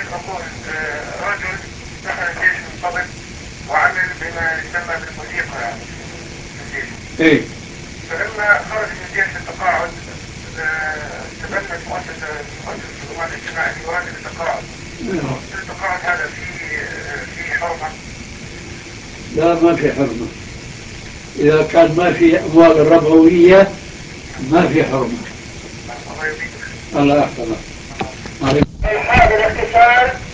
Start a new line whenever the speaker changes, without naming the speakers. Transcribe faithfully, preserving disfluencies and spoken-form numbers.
أقول آه، رجل دخل الجيش من قبل وعمل بما يسمى بالموسيقى يعني في الجيش.
إيه.
فلما خرج من الجيش للتقاعد آه، تبنت مؤسسة مؤسسة الضمان الاجتماعي في وادي التقاعد.
نعم.
التقاعد هذا في آه، في حرمة؟
لا، ما في حرمة. إذا كان ما في أموال ربوية ما في حرمة.
الله يبيدك.
الله يحفظك.
هذا الاحتفال